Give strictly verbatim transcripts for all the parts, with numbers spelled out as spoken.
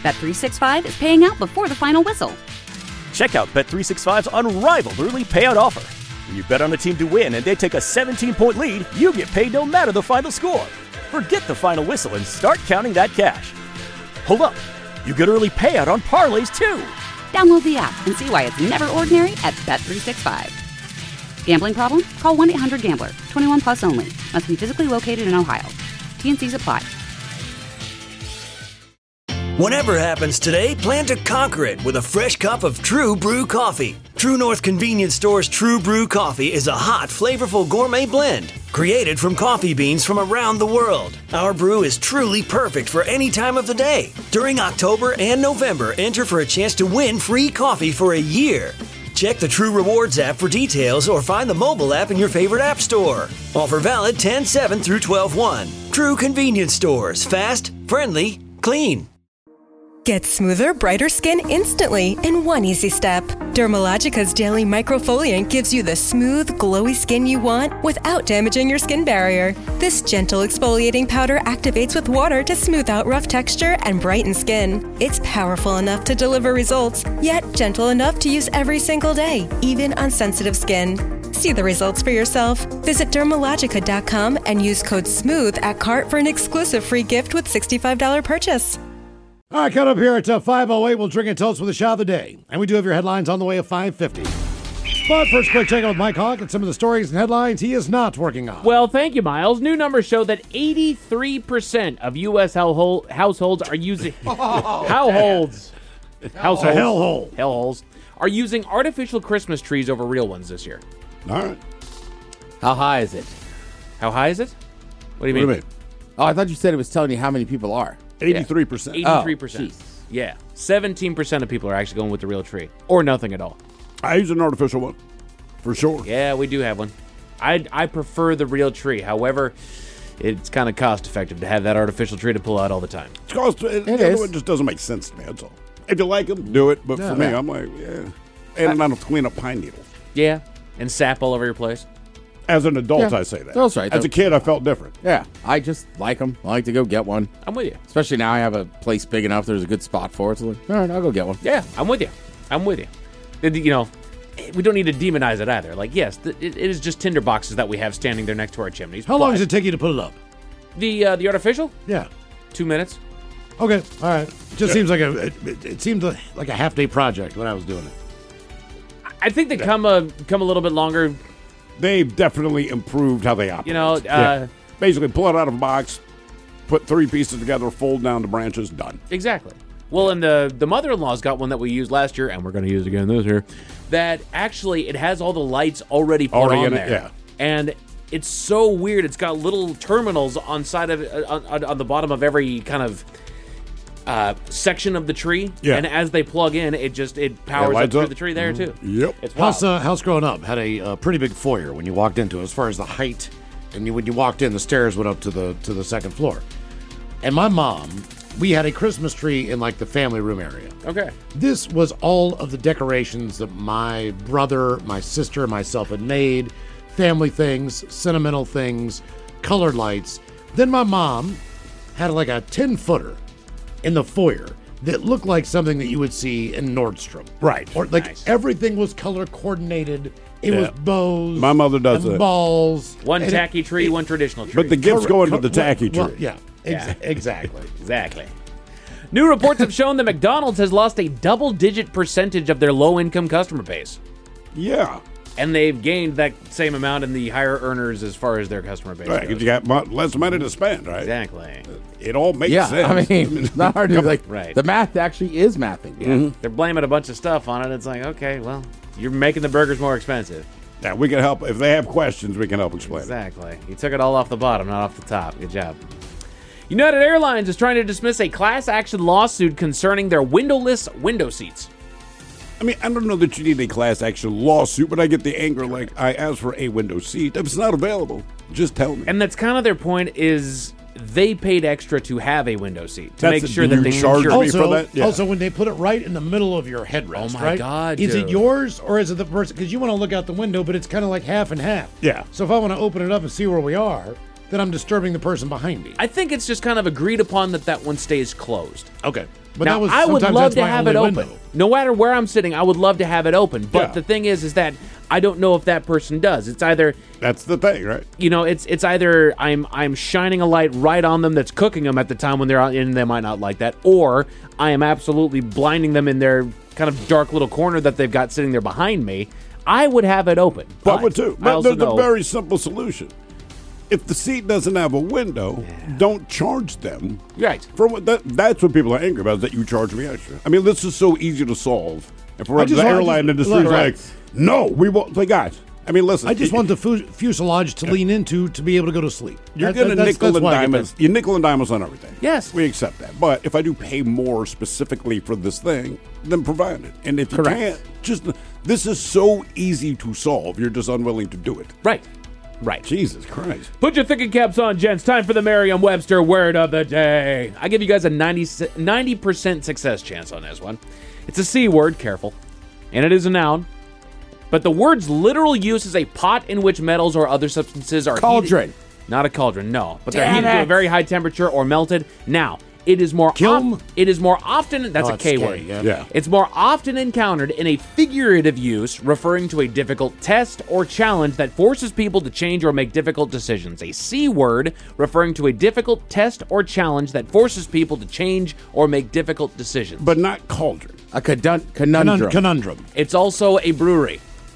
Bet three sixty-five is paying out before the final whistle. Check out Bet three sixty-five's unrivaled early payout offer. When you bet on a team to win and they take a seventeen-point lead, you get paid no matter the final score. Forget the final whistle and start counting that cash. Hold up. You get early payout on parlays, too. Download the app and see why it's never ordinary at Bet three sixty-five. Gambling problem? Call one eight hundred gambler. twenty-one plus only. Must be physically located in Ohio. T N Cs apply. Whatever happens today, plan to conquer it with a fresh cup of True Brew coffee. True North Convenience Store's True Brew coffee is a hot, flavorful gourmet blend created from coffee beans from around the world. Our brew is truly perfect for any time of the day. During October and November, enter for a chance to win free coffee for a year. Check the True Rewards app for details or find the mobile app in your favorite app store. Offer valid ten seven through twelve one. True Convenience Stores. Fast, friendly, clean. Get smoother, brighter skin instantly in one easy step. Dermalogica's Daily Microfoliant gives you the smooth, glowy skin you want without damaging your skin barrier. This gentle exfoliating powder activates with water to smooth out rough texture and brighten skin. It's powerful enough to deliver results, yet gentle enough to use every single day, even on sensitive skin. See the results for yourself. Visit Dermalogica dot com and use code SMOOTH at cart for an exclusive free gift with sixty-five dollars purchase. All right, cut up here at uh, five oh eight. We'll drink and toast with a shot of the day. And we do have your headlines on the way at five fifty. But first, quick check out with Mike Hawk and some of the stories and headlines he is not working on. Well, thank you, Miles. New numbers show that eighty-three percent of U S household, households are using... Oh, households. Households. Hellhole. Hellholes. Are using artificial Christmas trees over real ones this year. All right. How high is it? How high is it? What do you What mean? do you mean? Oh, I thought you said it was telling you how many people are. eighty-three percent. eighty-three percent. Oh, Yeah. seventeen percent of people are actually going with the real tree. Or nothing at all. I use an artificial one, for sure. Yeah, we do have one. I I prefer the real tree. However, it's kind of cost effective to have that artificial tree to pull out all the time. It's cost, it, It the other is. one just doesn't make sense to me, that's all. If you like them, do it. But Yeah. for me, Yeah. I'm like, yeah. And I don't clean up pine needles. Yeah. And sap all over your place. As an adult, Yeah. I say that. That's right, As though. a kid, I felt different. Yeah, I just like them. I like to go get one. I'm with you. Especially now I have a place big enough. There's a good spot for it. So, like, all right, I'll go get one. Yeah, I'm with you. I'm with you. It- you know, we don't need to demonize it either. Like, yes, th- it, it is just tinder boxes that we have standing there next to our chimneys. How long but does it take you to put it up? The uh, the artificial? Yeah. Two minutes. Okay. All right. It just seems like a it, it, it seemed like a half day project when I was doing it. I think they come a come a little bit longer. They've definitely improved how they operate. You know, uh, Yeah. Basically, pull it out of a box, put three pieces together, fold down the branches, done. Exactly. Well, and the the mother-in-law's got one that we used last year, and we're going to use again this year. That actually it has all the lights already put Already on in it, there. yeah. And it's so weird. It's got little terminals on side of uh, on, on the bottom of every kind of uh, section of the tree. Yeah. And as they plug in, it just it powers up lights through up. the tree there too. Yep. It's wild. House, uh, house growing up had a uh, pretty big foyer when you walked into it, as far as the height. And you, when you walked in, the stairs went up to the to the second floor. And my mom, we had a Christmas tree in like the family room area. Okay. This was all of the decorations that my brother, my sister, and myself had made. Family things, sentimental things, colored lights. Then my mom had like a ten footer in the foyer that looked like something that you would see in Nordstrom. Right. Or like Nice. everything was color coordinated. It was Yeah. bows. My mother does and it. balls. One and it- tacky tree, one traditional tree. But the gifts go into the Well, tacky tree. well, yeah, exa- Yeah. exactly. Exactly. New reports have shown that McDonald's has lost a double-digit percentage of their low-income customer base. Yeah. And they've gained that same amount in the higher earners as far as their customer base Right, goes. because you got mo- less money to spend, right? Exactly. It all makes Yeah, sense. I mean, it's not hard to like. Right. The math actually is mathing. Yeah. They're blaming a bunch of stuff on it. It's like, okay, well, you're making the burgers more expensive. yeah, we can help. If they have questions, we can help explain it. Exactly. You took it all off the bottom, not off the top. Good job. United Airlines is trying to dismiss a class action lawsuit concerning their windowless window seats. I mean, I don't know that you need a class action lawsuit, but I get the anger like, I asked for a window seat. If it's not available, just tell me. And that's kind of their point is they paid extra to have a window seat to That's make a- sure do that you they charge secure me it. for Also, that? Yeah. also, when they put it right in the middle of your headrest, Oh my right? God, Is it dude. yours or is it the person? Because you want to look out the window, but it's kind of like half and half. Yeah. So if I want to open it up and see where we are, then I'm disturbing the person behind me. I think it's just kind of agreed upon that that one stays closed. Okay. But now, that was, I would sometimes love that's to my have it only open. window. No matter where I'm sitting, I would love to have it open. But Yeah. the thing is, is that I don't know if that person does. It's either, That's the thing, right? you know, it's it's either I'm I'm shining a light right on them that's cooking them at the time when they're out, and they might not like that, or I am absolutely blinding them in their kind of dark little corner that they've got sitting there behind me. I would have it open. But I would too. I But also there's know, a very simple solution. If the seat doesn't have a window, don't charge them. Right. For what that, that's what people are angry about, is that you charge me extra. I mean, this is so easy to solve. If we're I in just the want- airline just- industry, look, like, no, we won't. Like, guys, I mean, listen. I just y- want the fu- fuselage to lean into to be able to go to sleep. You're That- going to that- that's- nickel that's and why I get dime that. us. You nickel and dime us on everything. Yes. We accept that. But if I do pay more specifically for this thing, then provide it. And if you Correct. can't, just this is so easy to solve. You're just unwilling to do it. Right. Right. Jesus Christ. Put your thinking caps on, gents. Time for the Merriam-Webster word of the day. I give you guys a ninety percent success chance on this one. It's a C word, careful. And it is a noun. But the word's literal use is a pot in which metals or other substances are Cauldron. heated. Not a cauldron, no. But they're Damn heated to a it. very high temperature or melted. Now, it is more Kiln? of- it is more often that's Oh, a it's K K, word. yeah. Yeah. It's more often encountered in a figurative use referring to a difficult test or challenge that forces people to change or make difficult decisions. A C word referring to a difficult test or challenge that forces people to change or make difficult decisions. But not cauldron. A conun- Conun- conundrum. Conundrum. It's also a brewery.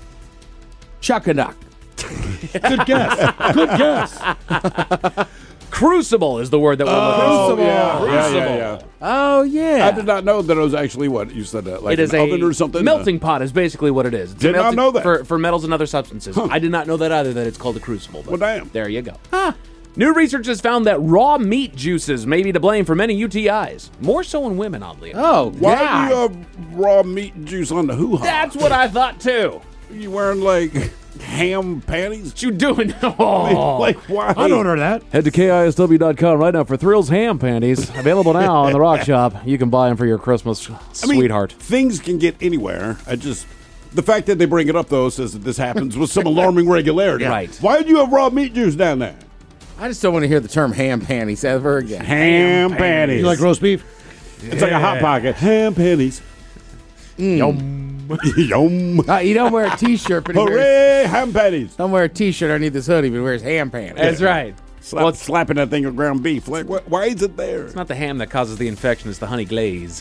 Chuckanuck. Good guess. Good guess. Crucible is the word that we're looking for. yeah. Crucible. Yeah, yeah, yeah. Oh, yeah. I did not know that it was actually what you said that, like It is an a oven or something. melting pot is basically what it is. It's a Did not melting- know that. For, for metals and other substances. I did not know that either, that it's called a crucible. But Well, damn. there you go. New research has found that raw meat juices may be to blame for many U T Is. More so in women, oddly enough. Oh, Why God. do you have raw meat juice on the hoo-ha? That's what I thought too. You wearing like ham panties? What you doing? Oh. Like why? I don't know that. Head to K I S W dot com right now for Thrills Ham Panties. Available now in the Rock Shop. You can buy them for your Christmas, I mean, sweetheart. Things can get anywhere. I just the fact that they bring it up though says that this happens with some alarming regularity. Right. Why did you have raw meat juice down there? I just don't want to hear the term ham panties ever again. Ham panties. You like roast beef? It's like a hot pocket. Ham panties. Yum. Yum. Uh, you don't wear a T-shirt, but he wears, Hooray! Ham panties. don't wear a T-shirt underneath this hoodie, but he wears ham panties. That's right. Slap, Well, it's, slapping that thing with ground beef. Like, wh- why is it there? it's not the ham that causes the infection, it's the honey glaze.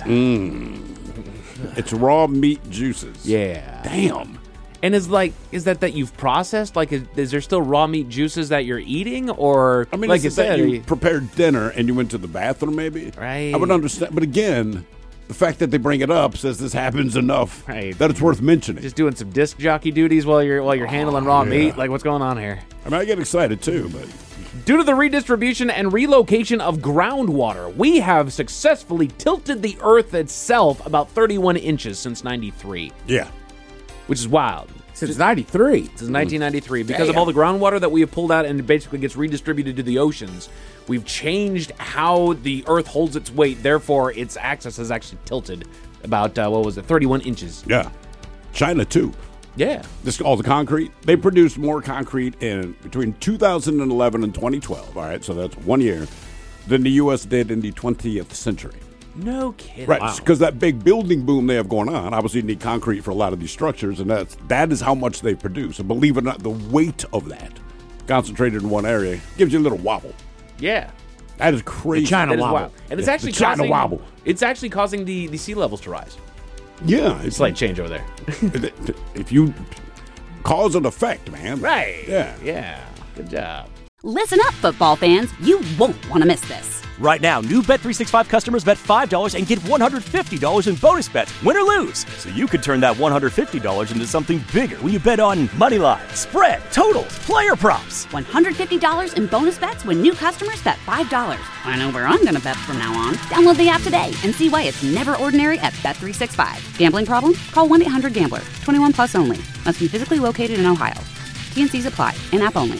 It's raw meat juices. Yeah. Damn. And is like is that that you've processed? Like, is, is there still raw meat juices that you're eating, or I mean, like like you is that said, you prepared dinner and you went to the bathroom, maybe? Right. I would understand, but again, the fact that they bring it up says this happens enough Right. that it's worth mentioning. just doing some disc jockey duties while you're while you're handling raw yeah. meat? Like, what's going on here? I mean, I get excited too, but Due to the redistribution and relocation of groundwater, we have successfully tilted the Earth itself about thirty-one inches since ninety-three, yeah. which is wild. Since ninety-three. Since nineteen ninety-three, because of Damn. all the groundwater that we have pulled out and it basically gets redistributed to the oceans, we've changed how the Earth holds its weight. Therefore, its axis has actually tilted about, uh, what was it, thirty-one inches. Yeah. China too. Yeah. This all the concrete. They produced more concrete in between two thousand eleven and twenty twelve. All right, so that's one year than the U S did in the twentieth century. No kidding. Right, because that big building boom they have going on, obviously you need concrete for a lot of these structures, and that's that is how much they produce. And believe it or not, the weight of that concentrated in one area gives you a little wobble. Yeah. That is crazy. The China That is wobble. wild. And it's Yeah, actually the China causing, wobble. It's actually causing the, the sea levels to rise. Yeah, it's Slight change over there. if you cause and effect, man. Right. Yeah. Yeah. Good job. Listen up, football fans. You won't want to miss this. Right now, new Bet three sixty-five customers bet five dollars and get one hundred fifty dollars in bonus bets, win or lose. So you could turn that one hundred fifty dollars into something bigger when you bet on money line, spread, totals, player props. one hundred fifty dollars in bonus bets when new customers bet five dollars. I know where I'm going to bet from now on. Download the app today and see why it's never ordinary at Bet three sixty-five. Gambling problem? Call one eight hundred gambler. twenty-one plus only. Must be physically located in Ohio. T N Cs apply. In-app only.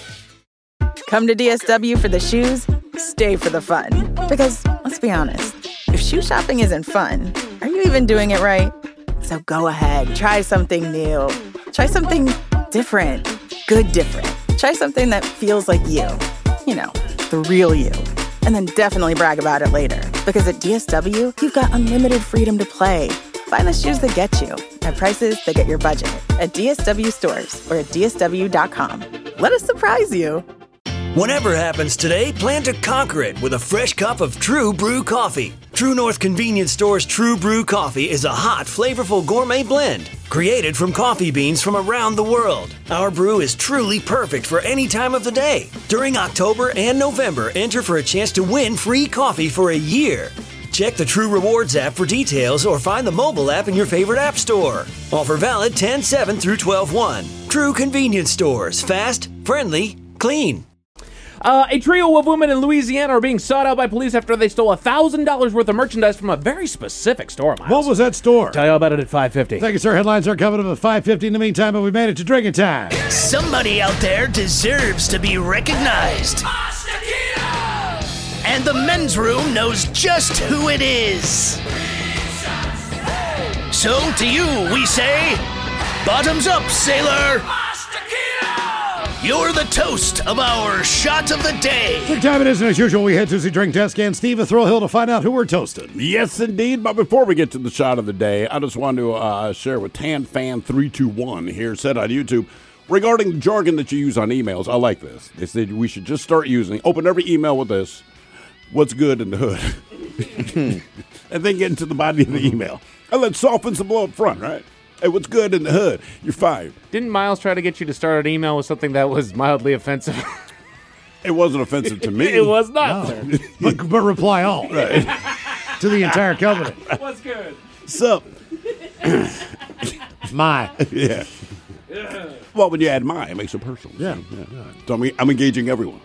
Come to D S W for the shoes, stay for the fun. Because, let's be honest, if shoe shopping isn't fun, are you even doing it right? So go ahead, try something new. Try something different. Good different. Try something that feels like you. You know, the real you. And then definitely brag about it later. Because at D S W, you've got unlimited freedom to play. Find the shoes that get you at prices that get your budget at D S W stores or at D S W dot com. Let us surprise you. Whatever happens today, plan to conquer it with a fresh cup of True Brew coffee. True North Convenience Store's True Brew coffee is a hot, flavorful gourmet blend created from coffee beans from around the world. Our brew is truly perfect for any time of the day. During October and November, enter for a chance to win free coffee for a year. Check the True Rewards app for details or find the mobile app in your favorite app store. Offer valid ten seven through twelve one. True Convenience Stores. Fast, friendly, clean. Uh, a trio of women in Louisiana are being sought out by police after they stole one thousand dollars worth of merchandise from a very specific store, Miles. What was that store? Tell you all about it at five fifty. Thank you, sir. Headlines are coming up at five fifty. In the meantime, but we made it to drinking time. Somebody out there deserves to be recognized. And the men's room knows just who it is. So to you, we say, bottoms up, sailor. You're the toast of our shot of the day. What time it is, and as usual, we head to the drink desk and Steve at Thrill Hill to find out who we're toasting. Yes, indeed. But before we get to the shot of the day, I just want to uh, share with Tan Fan three two one here, said on YouTube, regarding the jargon that you use on emails. I like this. They said we should just start using, open every email with this, what's good in the hood, and then get into the body of the email. And let's soften some blow up front, right? Hey, what's good in the hood? You're fired. Didn't Miles try to get you to start an email with something that was mildly offensive? It wasn't offensive to me. It was not, No. sir. but, but reply all. Right. To the entire company. What's good? So, My. yeah. Well, when you add my, it makes it personal. Yeah. So, yeah. So I'm, I'm engaging everyone.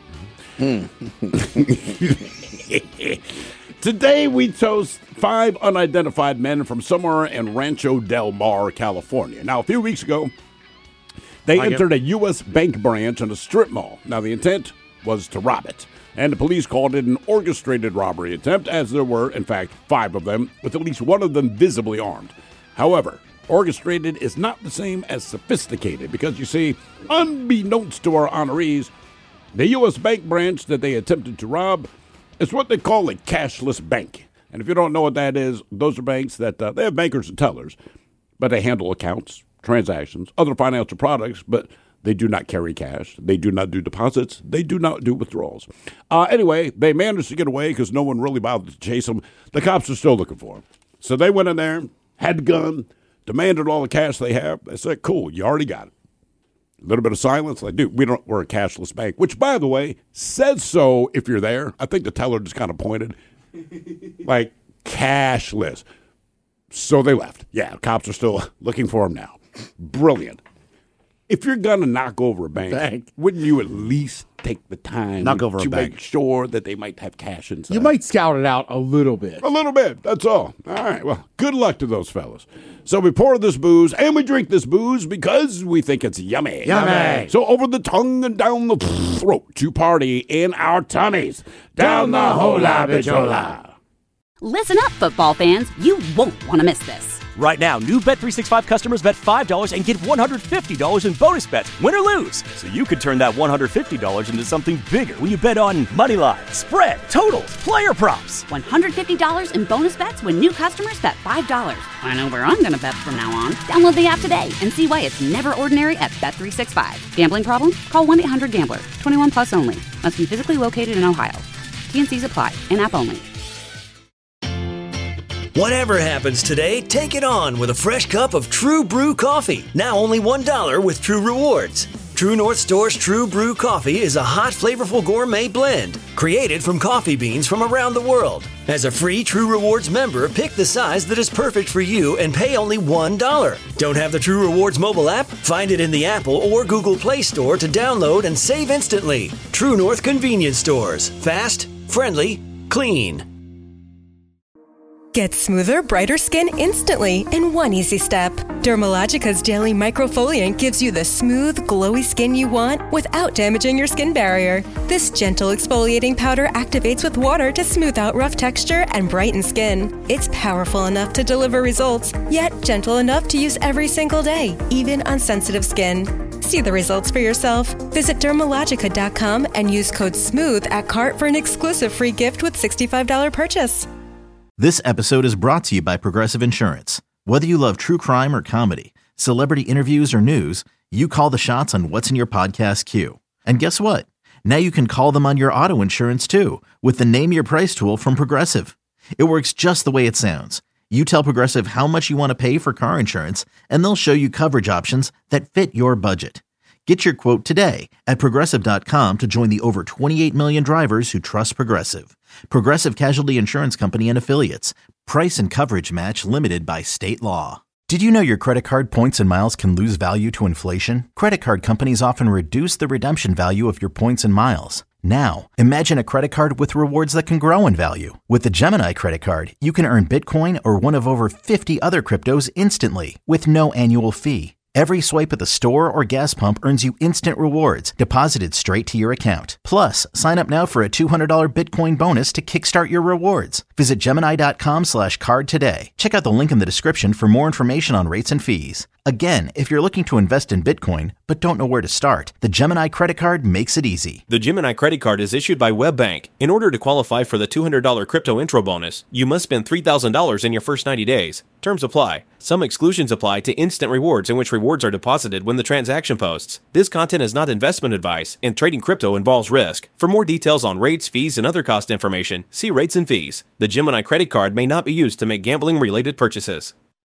Today, we toast five unidentified men from somewhere in Rancho Del Mar, California. Now, a few weeks ago, they Like entered a U S bank branch in a strip mall. Now, the intent was to rob it. And the police called it an orchestrated robbery attempt, as there were, in fact, five of them, with at least one of them visibly armed. However, orchestrated is not the same as sophisticated, because, you see, unbeknownst to our honorees, the U S bank branch that they attempted to rob is what they call a cashless bank. And if you don't know what that is, those are banks that uh, they have bankers and tellers, but they handle accounts, transactions, other financial products, but they do not carry cash. They do not do deposits. They do not do withdrawals. Uh, anyway, they managed to get away because no one really bothered to chase them. The cops are still looking for them. So they went in there, had the gun, demanded all the cash they have. They said, cool, you already got it. A little bit of silence. Like, dude, we don't, we're a cashless bank, which, by the way, says so if you're there. I think the teller just kind of pointed, like, cashless. So they left. Yeah, cops are still looking for them now. Brilliant. If you're going to knock over a bank, Bank. wouldn't you at least take the time Knock over a to bank. make sure that they might have cash inside? You might scout it out a little bit. A little bit, that's all. All right, well, good luck to those fellas. So we pour this booze, and we drink this booze because we think it's yummy. Yummy. So over the tongue and down the throat to party in our tummies. Down the hola bichola. Listen up, football fans. You won't want to miss this. Right now, new Bet three sixty-five customers bet five dollars and get one hundred fifty dollars in bonus bets, win or lose. So you could turn that one hundred fifty dollars into something bigger when you bet on money line, spread, totals, player props. one hundred fifty dollars in bonus bets when new customers bet five dollars. I know where I'm going to bet from now on. Download the app today and see why it's never ordinary at Bet three sixty-five. Gambling problem? Call one eight hundred gambler. twenty-one plus only. Must be physically located in Ohio. T N Cs apply. In-app only. Whatever happens today, take it on with a fresh cup of True Brew coffee. Now only one dollar with True Rewards. True North Store's True Brew coffee is a hot, flavorful gourmet blend created from coffee beans from around the world. As a free True Rewards member, pick the size that is perfect for you and pay only one dollar. Don't have the True Rewards mobile app? Find it in the Apple or Google Play Store to download and save instantly. True North Convenience Stores. Fast, friendly, clean. Get smoother, brighter skin instantly in one easy step. Dermalogica's Daily Microfoliant gives you the smooth, glowy skin you want without damaging your skin barrier. This gentle exfoliating powder activates with water to smooth out rough texture and brighten skin. It's powerful enough to deliver results, yet gentle enough to use every single day, even on sensitive skin. See the results for yourself. Visit Dermalogica dot com and use code SMOOTH at cart for an exclusive free gift with sixty-five dollars purchase. This episode is brought to you by Progressive Insurance. Whether you love true crime or comedy, celebrity interviews or news, you call the shots on what's in your podcast queue. And guess what? Now you can call them on your auto insurance too with the Name Your Price tool from Progressive. It works just the way it sounds. You tell Progressive how much you want to pay for car insurance, and they'll show you coverage options that fit your budget. Get your quote today at Progressive dot com to join the over twenty-eight million drivers who trust Progressive. Progressive Casualty Insurance Company and Affiliates. Price and coverage match limited by state law. Did you know your credit card points and miles can lose value to inflation? Credit card companies often reduce the redemption value of your points and miles. Now, imagine a credit card with rewards that can grow in value. With the Gemini credit card, you can earn Bitcoin or one of over fifty other cryptos instantly with no annual fee. Every swipe at the store or gas pump earns you instant rewards deposited straight to your account. Plus, sign up now for a two hundred dollars Bitcoin bonus to kickstart your rewards. Visit Gemini dot com slash card today. Check out the link in the description for more information on rates and fees. Again, if you're looking to invest in Bitcoin but don't know where to start, the Gemini credit card makes it easy. The Gemini credit card is issued by WebBank. In order to qualify for the two hundred dollars crypto intro bonus, you must spend three thousand dollars in your first ninety days. Terms apply. Some exclusions apply to instant rewards, in which rewards are deposited when the transaction posts. This content is not investment advice, and trading crypto involves risk. For more details on rates, fees, and other cost information, see rates and fees. The Gemini credit card may not be used to make gambling-related purchases.